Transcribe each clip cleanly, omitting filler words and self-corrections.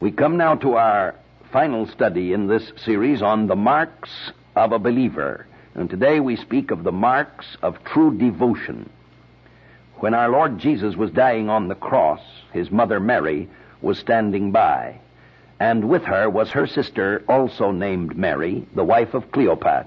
We come now to our final study in this series on the marks of a believer. And today we speak of the marks of true devotion. When our Lord Jesus was dying on the cross, his mother Mary was standing by. And with her was her sister, also named Mary, the wife of Cleopas.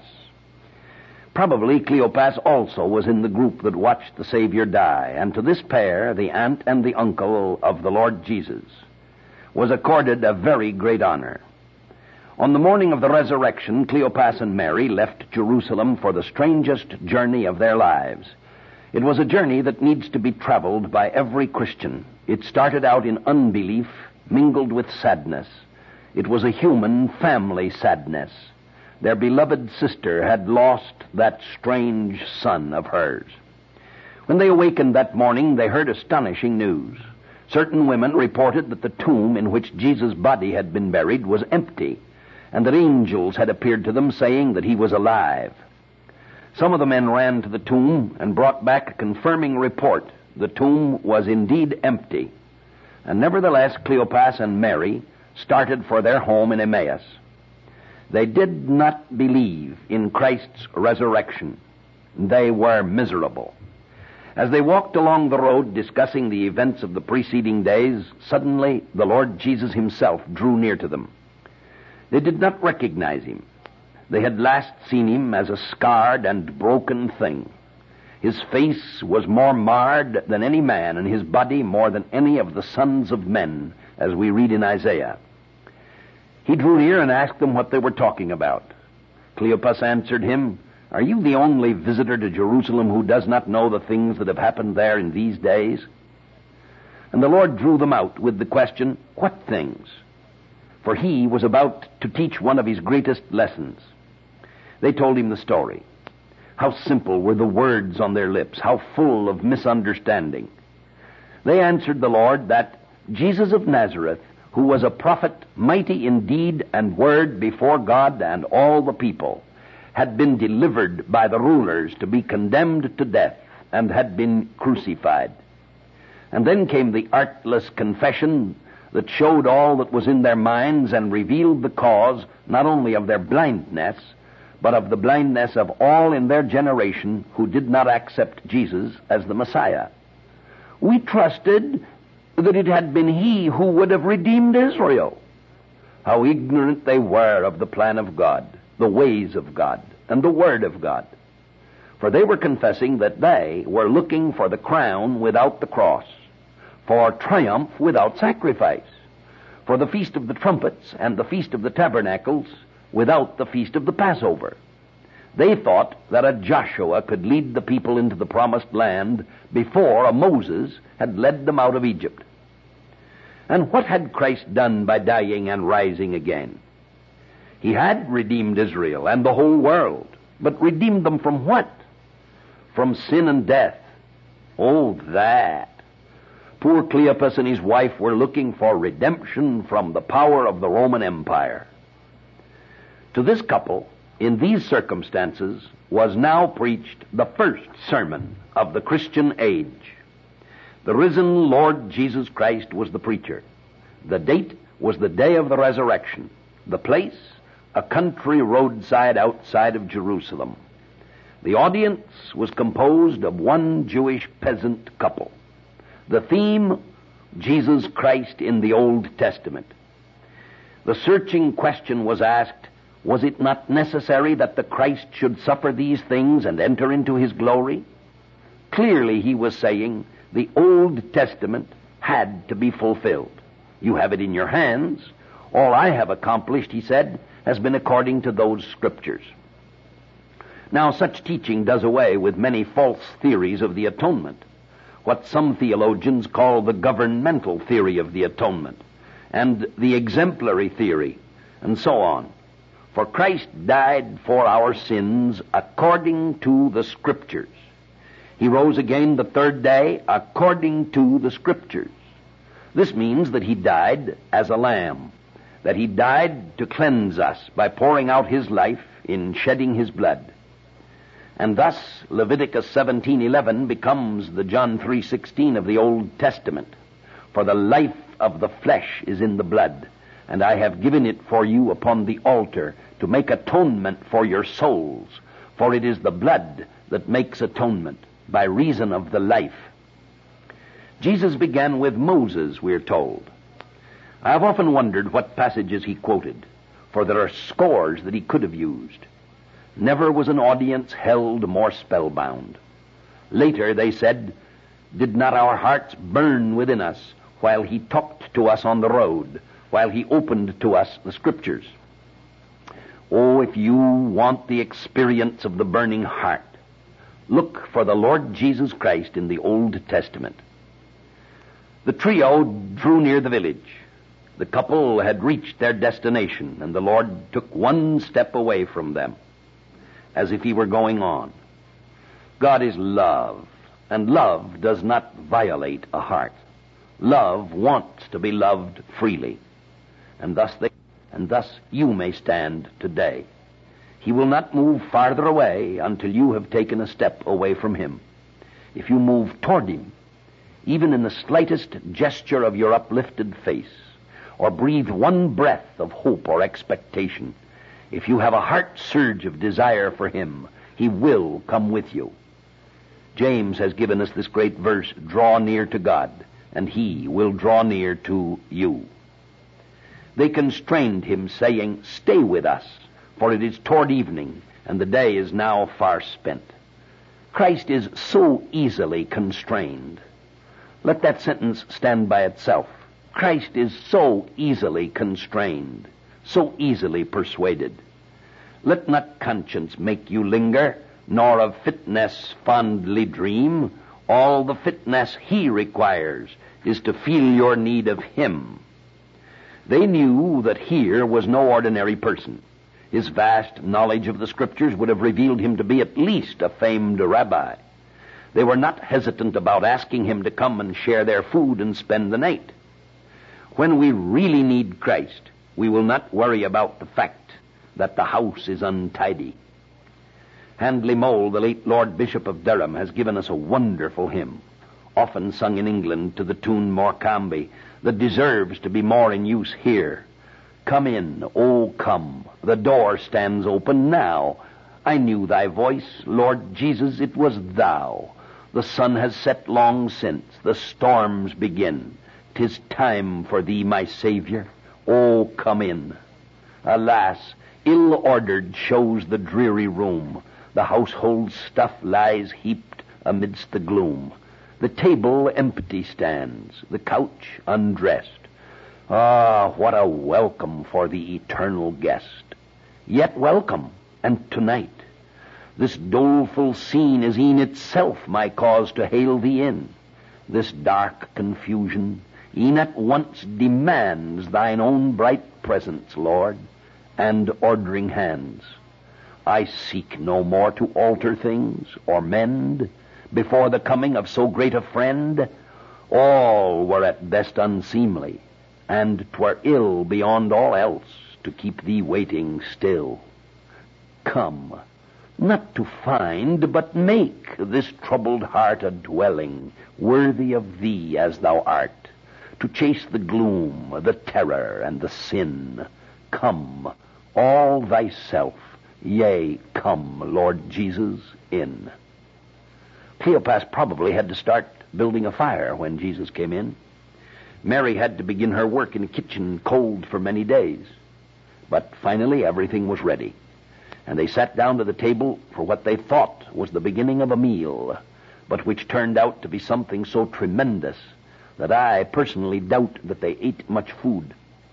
Probably Cleopas also was in the group that watched the Savior die. And to this pair, the aunt and the uncle of the Lord Jesus, was accorded a very great honor. On the morning of the resurrection, Cleopas and Mary left Jerusalem for the strangest journey of their lives. It was a journey that needs to be traveled by every Christian. It started out in unbelief, mingled with sadness. It was a human family sadness. Their beloved sister had lost that strange son of hers. When they awakened that morning, they heard astonishing news. Certain women reported that the tomb in which Jesus' body had been buried was empty, and that angels had appeared to them saying that he was alive. Some of the men ran to the tomb and brought back a confirming report. The tomb was indeed empty. And nevertheless, Cleopas and Mary started for their home in Emmaus. They did not believe in Christ's resurrection. They were miserable. As they walked along the road discussing the events of the preceding days, suddenly the Lord Jesus himself drew near to them. They did not recognize him. They had last seen him as a scarred and broken thing. His face was more marred than any man, and his body more than any of the sons of men, as we read in Isaiah. He drew near and asked them what they were talking about. Cleopas answered him, "Are you the only visitor to Jerusalem who does not know the things that have happened there in these days?" And the Lord drew them out with the question, "What things?" For he was about to teach one of his greatest lessons. They told him the story. How simple were the words on their lips, how full of misunderstanding. They answered the Lord that Jesus of Nazareth, who was a prophet, mighty in deed and word before God and all the people, had been delivered by the rulers to be condemned to death and had been crucified. And then came the artless confession that showed all that was in their minds and revealed the cause not only of their blindness, but of the blindness of all in their generation who did not accept Jesus as the Messiah. We trusted that it had been he who would have redeemed Israel. How ignorant they were of the plan of God, the ways of God, and the Word of God. For they were confessing that they were looking for the crown without the cross, for triumph without sacrifice, for the Feast of the Trumpets and the Feast of the Tabernacles without the Feast of the Passover. They thought that a Joshua could lead the people into the promised land before a Moses had led them out of Egypt. And what had Christ done by dying and rising again? He had redeemed Israel and the whole world, but redeemed them from what? From sin and death. Oh, that. Poor Cleopas and his wife were looking for redemption from the power of the Roman Empire. To this couple, in these circumstances, was now preached the first sermon of the Christian age. The risen Lord Jesus Christ was the preacher. The date was the day of the resurrection. The place, a country roadside outside of Jerusalem. The audience was composed of one Jewish peasant couple. The theme, Jesus Christ in the Old Testament. The searching question was asked, was it not necessary that the Christ should suffer these things and enter into his glory? Clearly he was saying the Old Testament had to be fulfilled. You have it in your hands. All I have accomplished, he said, has been according to those scriptures. Now, such teaching does away with many false theories of the atonement, what some theologians call the governmental theory of the atonement, and the exemplary theory, and so on. For Christ died for our sins according to the Scriptures. He rose again the third day according to the Scriptures. This means that he died as a lamb, that he died to cleanse us by pouring out his life in shedding his blood. And thus Leviticus 17:11 becomes the John 3:16 of the Old Testament. For the life of the flesh is in the blood, and I have given it for you upon the altar to make atonement for your souls, for it is the blood that makes atonement by reason of the life. Jesus began with Moses, we're told. I have often wondered what passages he quoted, for there are scores that he could have used. Never was an audience held more spellbound. Later they said, "Did not our hearts burn within us while he talked to us on the road, while he opened to us the Scriptures?" Oh, if you want the experience of the burning heart, look for the Lord Jesus Christ in the Old Testament. The trio drew near the village. The couple had reached their destination, and the Lord took one step away from them, as if he were going on. God is love, and love does not violate a heart. Love wants to be loved freely, and thus you may stand today. He will not move farther away until you have taken a step away from him. If you move toward him, even in the slightest gesture of your uplifted face, or breathe one breath of hope or expectation, if you have a heart surge of desire for him, he will come with you. James has given us this great verse, "Draw near to God, and he will draw near to you." They constrained him, saying, "Stay with us, for it is toward evening, and the day is now far spent." Christ is so easily constrained. Let that sentence stand by itself. Christ is so easily constrained, so easily persuaded. Let not conscience make you linger, nor of fitness fondly dream. All the fitness he requires is to feel your need of him. They knew that here was no ordinary person. His vast knowledge of the Scriptures would have revealed him to be at least a famed rabbi. They were not hesitant about asking him to come and share their food and spend the night. When we really need Christ, we will not worry about the fact that the house is untidy. Handley Mole, the late Lord Bishop of Durham, has given us a wonderful hymn, often sung in England to the tune Morecambe, that deserves to be more in use here. "Come in, oh come, the door stands open now. I knew thy voice, Lord Jesus, it was thou. The sun has set long since, the storms begin. 'Tis time for thee, my Savior, oh come in." Alas, ill-ordered shows the dreary room. The household stuff lies heaped amidst the gloom. The table empty stands, the couch undressed. Ah, what a welcome for the eternal guest! Yet welcome, and tonight. This doleful scene is e'en itself my cause to hail thee in. This dark confusion e'en at once demands thine own bright presence, Lord, and ordering hands. I seek no more to alter things or mend before the coming of so great a friend. All were at best unseemly, and 'twere ill beyond all else to keep thee waiting still. Come, not to find, but make this troubled heart a dwelling worthy of thee as thou art, to chase the gloom, the terror, and the sin. Come, all thyself, yea, come, Lord Jesus, in. Cleopas probably had to start building a fire when Jesus came in. Mary had to begin her work in the kitchen, cold for many days. But finally everything was ready, and they sat down to the table for what they thought was the beginning of a meal, but which turned out to be something so tremendous that I personally doubt that they ate much food.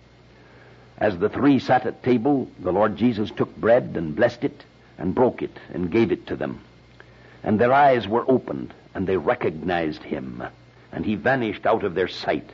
As the three sat at table, the Lord Jesus took bread and blessed it and broke it and gave it to them. And their eyes were opened, and they recognized him, and he vanished out of their sight,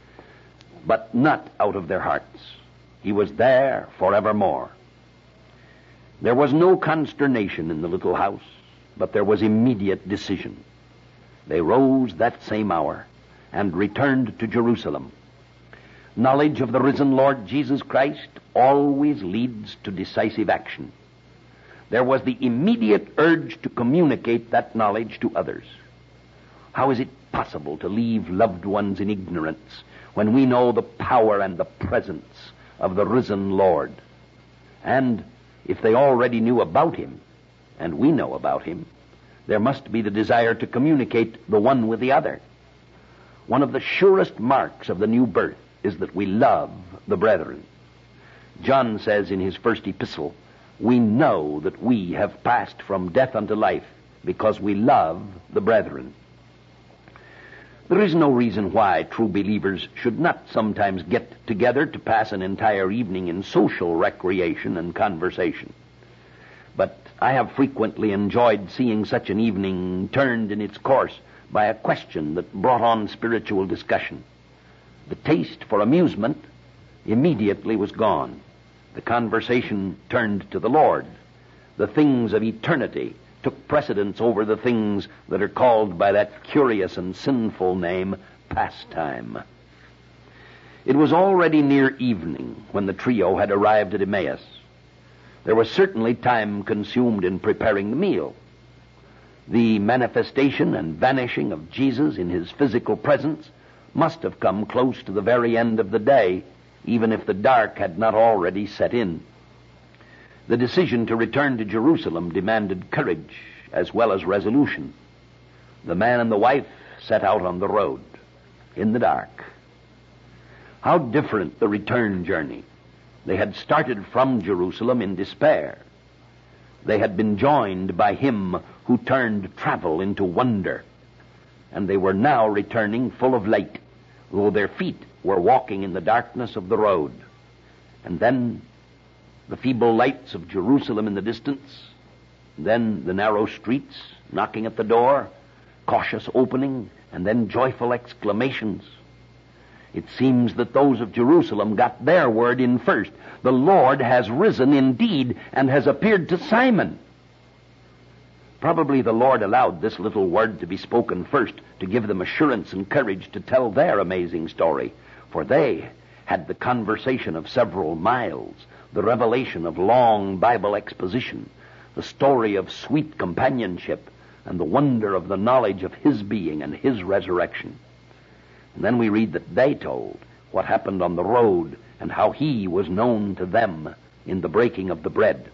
but not out of their hearts. He was there forevermore. There was no consternation in the little house, but there was immediate decision. They rose that same hour and returned to Jerusalem. Knowledge of the risen Lord Jesus Christ always leads to decisive action. There was the immediate urge to communicate that knowledge to others. How is it possible to leave loved ones in ignorance when we know the power and the presence of the risen Lord. And if they already knew about him, and we know about him, there must be the desire to communicate the one with the other. One of the surest marks of the new birth is that we love the brethren. John says in his first epistle, "We know that we have passed from death unto life, because we love the brethren." There is no reason why true believers should not sometimes get together to pass an entire evening in social recreation and conversation. But I have frequently enjoyed seeing such an evening turned in its course by a question that brought on spiritual discussion. The taste for amusement immediately was gone. The conversation turned to the Lord. The things of eternity took precedence over the things that are called by that curious and sinful name, pastime. It was already near evening when the trio had arrived at Emmaus. There was certainly time consumed in preparing the meal. The manifestation and vanishing of Jesus in his physical presence must have come close to the very end of the day, even if the dark had not already set in. The decision to return to Jerusalem demanded courage as well as resolution. The man and the wife set out on the road in the dark. How different the return journey. They had started from Jerusalem in despair. They had been joined by him who turned travel into wonder. And they were now returning full of light, though their feet were walking in the darkness of the road. And then the feeble lights of Jerusalem in the distance, then the narrow streets knocking at the door, cautious opening, and then joyful exclamations. It seems that those of Jerusalem got their word in first. The Lord has risen indeed and has appeared to Simon. Probably the Lord allowed this little word to be spoken first to give them assurance and courage to tell their amazing story, for they had the conversation of several miles, the revelation of long Bible exposition, the story of sweet companionship, and the wonder of the knowledge of his being and his resurrection. And then we read that they told what happened on the road and how he was known to them in the breaking of the bread.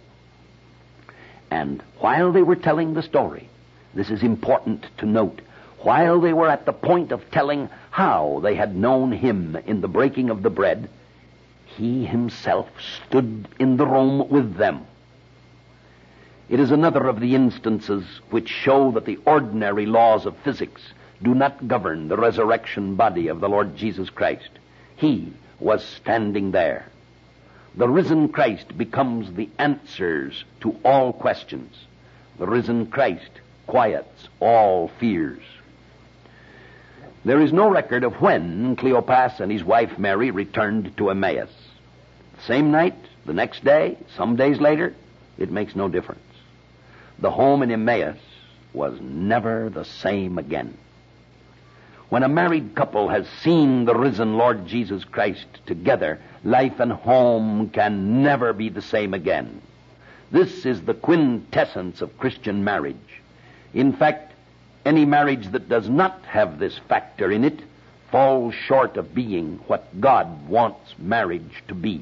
And while they were telling the story, this is important to note, while they were at the point of telling how they had known him in the breaking of the bread, he himself stood in the room with them. It is another of the instances which show that the ordinary laws of physics do not govern the resurrection body of the Lord Jesus Christ. He was standing there. The risen Christ becomes the answers to all questions. The risen Christ quiets all fears. There is no record of when Cleopas and his wife Mary returned to Emmaus. The same night, the next day, some days later, it makes no difference. The home in Emmaus was never the same again. When a married couple has seen the risen Lord Jesus Christ together, life and home can never be the same again. This is the quintessence of Christian marriage. In fact, any marriage that does not have this factor in it falls short of being what God wants marriage to be.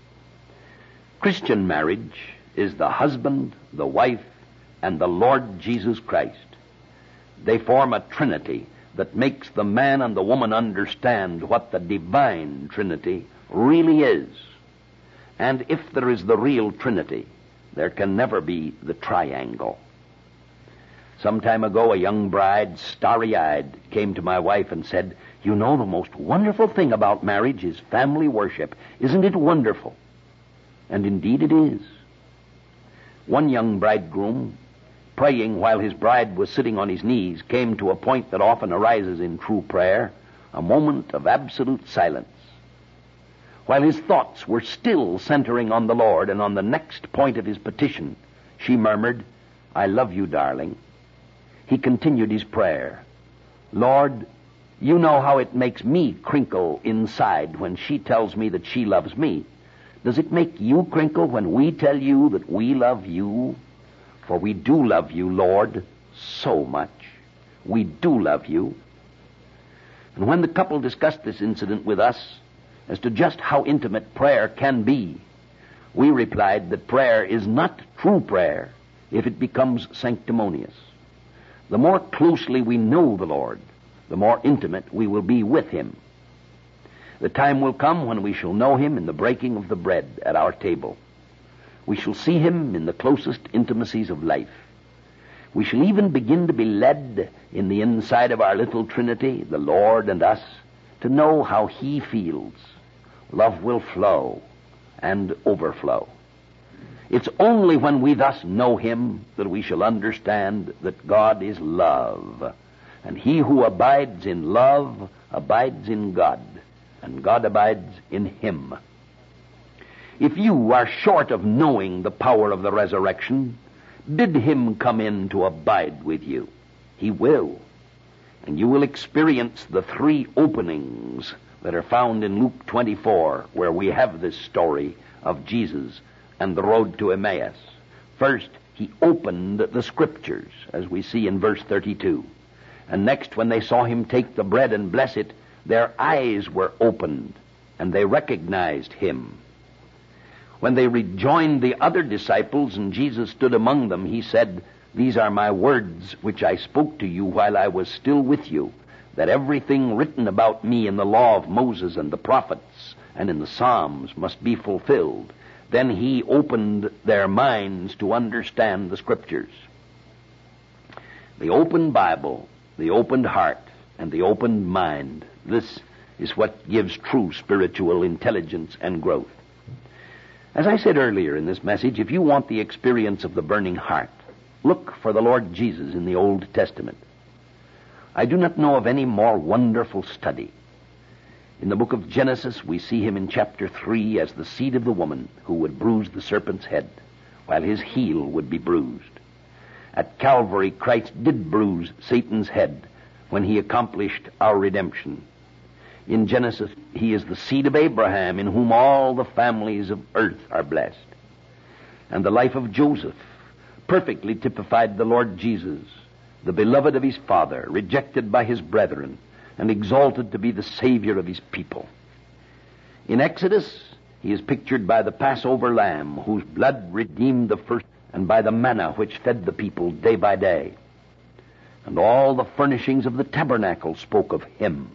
Christian marriage is the husband, the wife, and the Lord Jesus Christ. They form a trinity that makes the man and the woman understand what the divine Trinity really is. And if there is the real Trinity, there can never be the triangle. Some time ago, a young bride, starry-eyed, came to my wife and said, "You know, the most wonderful thing about marriage is family worship. Isn't it wonderful?" And indeed it is. One young bridegroom, praying while his bride was sitting on his knees, came to a point that often arises in true prayer, a moment of absolute silence. While his thoughts were still centering on the Lord and on the next point of his petition, she murmured, "I love you, darling." He continued his prayer. "Lord, you know how it makes me crinkle inside when she tells me that she loves me. Does it make you crinkle when we tell you that we love you? For we do love you, Lord, so much. We do love you." And when the couple discussed this incident with us, as to just how intimate prayer can be, we replied that prayer is not true prayer if it becomes sanctimonious. The more closely we know the Lord, the more intimate we will be with Him. The time will come when we shall know Him in the breaking of the bread at our table. We shall see Him in the closest intimacies of life. We shall even begin to be led in the inside of our little Trinity, the Lord and us, to know how He feels. Love will flow and overflow. It's only when we thus know Him that we shall understand that God is love. And he who abides in love abides in God, and God abides in him. If you are short of knowing the power of the resurrection, bid Him come in to abide with you. He will. And you will experience the three openings that are found in Luke 24, where we have this story of Jesus and the road to Emmaus. First, He opened the Scriptures, as we see in verse 32. And next, when they saw Him take the bread and bless it, their eyes were opened, and they recognized Him. When they rejoined the other disciples and Jesus stood among them, He said, "These are my words which I spoke to you while I was still with you, that everything written about me in the law of Moses and the prophets and in the Psalms must be fulfilled." Then He opened their minds to understand the Scriptures. The open Bible, the opened heart, and the opened mind, this is what gives true spiritual intelligence and growth. As I said earlier in this message, if you want the experience of the burning heart, look for the Lord Jesus in the Old Testament. I do not know of any more wonderful study. In the book of Genesis, we see Him in chapter 3 as the seed of the woman who would bruise the serpent's head, while his heel would be bruised. At Calvary, Christ did bruise Satan's head when He accomplished our redemption. In Genesis, He is the seed of Abraham, in whom all the families of earth are blessed. And the life of Joseph perfectly typified the Lord Jesus, the beloved of his father, rejected by his brethren, and exalted to be the Savior of His people. In Exodus, He is pictured by the Passover lamb, whose blood redeemed the first, and by the manna which fed the people day by day. And all the furnishings of the tabernacle spoke of Him.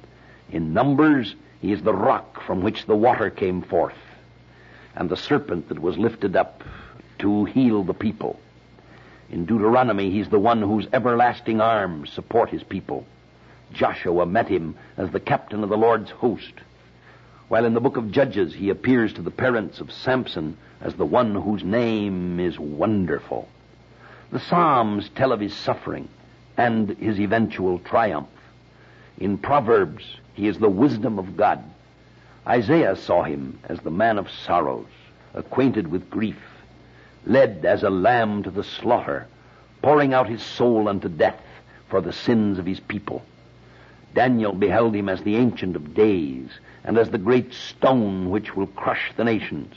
In Numbers, He is the rock from which the water came forth, and the serpent that was lifted up to heal the people. In Deuteronomy, He's the one whose everlasting arms support His people. Joshua met Him as the captain of the Lord's host, while in the book of Judges He appears to the parents of Samson as the one whose name is Wonderful. The Psalms tell of His suffering and His eventual triumph. In Proverbs, He is the wisdom of God. Isaiah saw Him as the man of sorrows, acquainted with grief, led as a lamb to the slaughter, pouring out his soul unto death for the sins of His people. Daniel beheld Him as the Ancient of Days, and as the great stone which will crush the nations.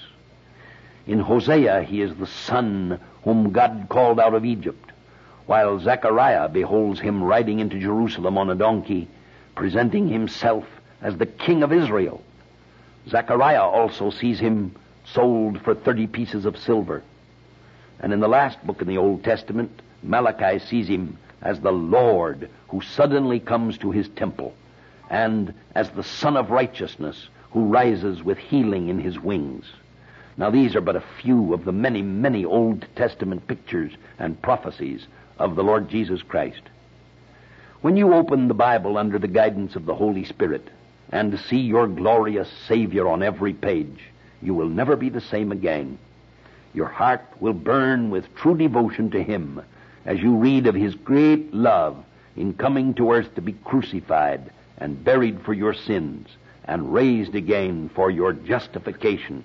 In Hosea, He is the Son whom God called out of Egypt, while Zechariah beholds Him riding into Jerusalem on a donkey, presenting Himself as the King of Israel. Zechariah also sees Him sold for 30 pieces of silver. And in the last book in the Old Testament, Malachi sees Him as the Lord who suddenly comes to His temple, and as the Son of Righteousness who rises with healing in His wings. Now these are but a few of the many, many Old Testament pictures and prophecies of the Lord Jesus Christ. When you open the Bible under the guidance of the Holy Spirit and see your glorious Savior on every page, you will never be the same again. Your heart will burn with true devotion to Him as you read of His great love in coming to earth to be crucified and buried for your sins and raised again for your justification.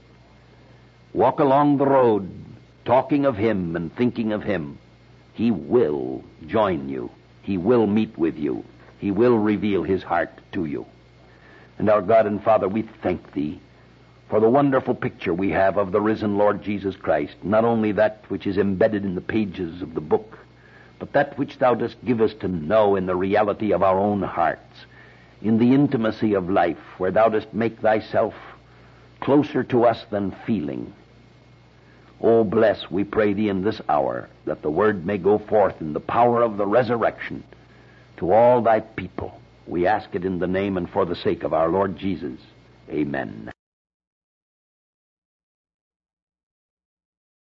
Walk along the road talking of Him and thinking of Him. He will join you. He will meet with you. He will reveal His heart to you. And our God and Father, we thank Thee for the wonderful picture we have of the risen Lord Jesus Christ, not only that which is embedded in the pages of the book, but that which Thou dost give us to know in the reality of our own hearts, in the intimacy of life, where thou dost make thyself closer to us than feeling. Oh, bless, we pray thee in this hour, that the word may go forth in the power of the resurrection to all thy people. We ask it in the name and for the sake of our Lord Jesus. Amen.